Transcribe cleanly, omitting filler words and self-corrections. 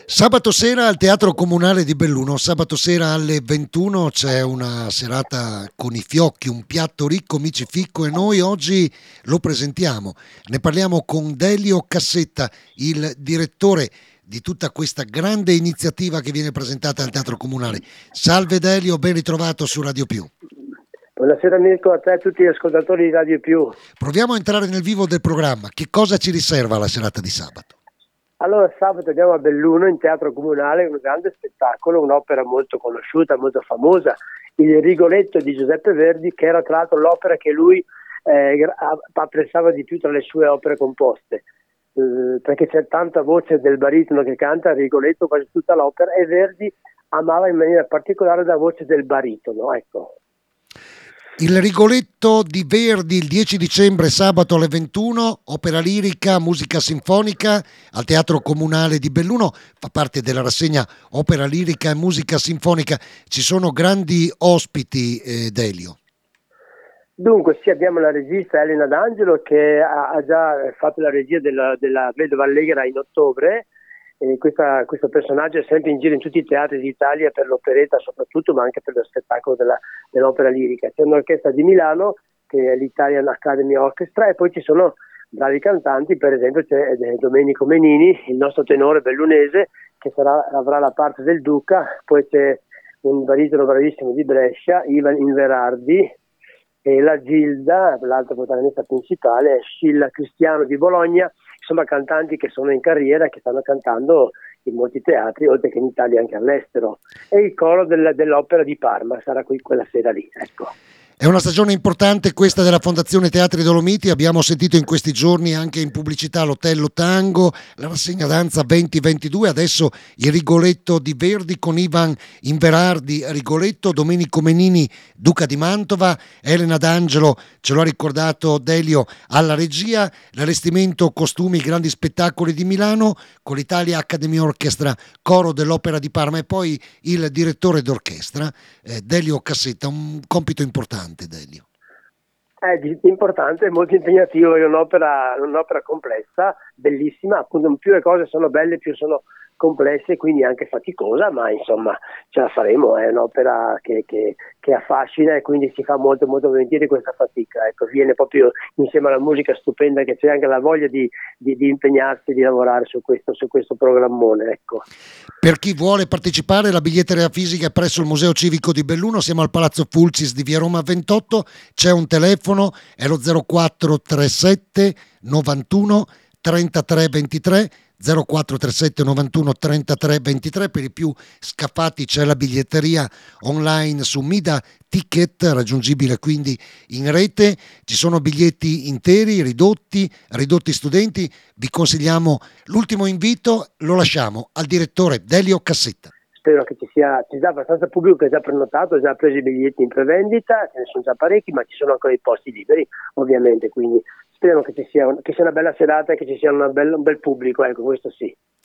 Sabato sera al Teatro Comunale di Belluno, sabato sera alle 21 c'è una serata con i fiocchi, un piatto ricco, micificco e noi oggi lo presentiamo. Ne parliamo con Delio Cassetta, il direttore di tutta questa grande iniziativa che viene presentata al Teatro Comunale. Salve Delio, ben ritrovato su Radio Più. Buonasera Mirko, a te e a tutti gli ascoltatori di Radio Più. Proviamo a entrare nel vivo del programma. Che cosa ci riserva la serata di sabato? Allora, sabato andiamo a Belluno in Teatro Comunale, un grande spettacolo, un'opera molto conosciuta, molto famosa, Il Rigoletto di Giuseppe Verdi, che era tra l'altro l'opera che lui apprezzava di più tra le sue opere composte, perché c'è tanta voce del baritono che canta il Rigoletto quasi tutta l'opera, e Verdi amava in maniera particolare la voce del baritono, ecco. Il Rigoletto di Verdi il 10 dicembre, sabato alle 21, opera lirica, musica sinfonica al Teatro Comunale di Belluno, fa parte della rassegna opera lirica e musica sinfonica. Ci sono grandi ospiti, Delio. Dunque sì, abbiamo la regista Elena D'Angelo che ha già fatto la regia della Vedova Allegra in ottobre. Questo personaggio è sempre in giro in tutti i teatri d'Italia per l'operetta soprattutto, ma anche per lo spettacolo dell'opera lirica. C'è un'orchestra di Milano che è l'Italian Academy Orchestra, e poi ci sono bravi cantanti, per esempio c'è Domenico Menini, il nostro tenore bellunese, che avrà la parte del Duca, poi c'è un baritono bravissimo di Brescia, Ivan Inverardi, e la Gilda, l'altra protagonista principale, è Scilla Cristiano di Bologna. Insomma, cantanti che sono in carriera, che stanno cantando in molti teatri, oltre che in Italia anche all'estero. E il coro dell'Opera di Parma sarà qui quella sera lì, ecco. È una stagione importante questa della Fondazione Teatri Dolomiti, abbiamo sentito in questi giorni anche in pubblicità l'Otello Tango, la rassegna danza 2022, adesso il Rigoletto di Verdi con Ivan Inverardi, Rigoletto, Domenico Menini, Duca di Mantova, Elena D'Angelo, ce lo ha ricordato Delio, alla regia, l'allestimento costumi, grandi spettacoli di Milano con l'Italia Academy Orchestra, coro dell'Opera di Parma e poi il direttore d'orchestra, Delio Cassetta, un compito importante. Delio. È importante, molto impegnativo, è un'opera complessa, bellissima, appunto più le cose sono belle più sono complesse, quindi anche faticosa, ma insomma ce la faremo, è un'opera che affascina e quindi si fa molto molto volentieri questa fatica, ecco, viene proprio insieme alla musica stupenda che c'è anche la voglia di impegnarsi, di lavorare su questo programmone, ecco. Per chi vuole partecipare, la biglietteria fisica è presso il Museo Civico di Belluno, siamo al Palazzo Fulcis di Via Roma 28, c'è un telefono, è lo 0437 91 33 23, 0437 91 33 23. Per i più scappati c'è la biglietteria online su Mida Ticket, raggiungibile quindi in rete. Ci sono biglietti interi, ridotti studenti. Vi consigliamo l'ultimo invito, lo lasciamo al direttore Delio Cassetta. Spero che ci sia abbastanza pubblico che ha già prenotato, ha già preso i biglietti in prevendita, ce ne sono già parecchi, ma ci sono ancora i posti liberi ovviamente, quindi speriamo che sia una bella serata e che ci sia un bel pubblico, ecco, questo sì.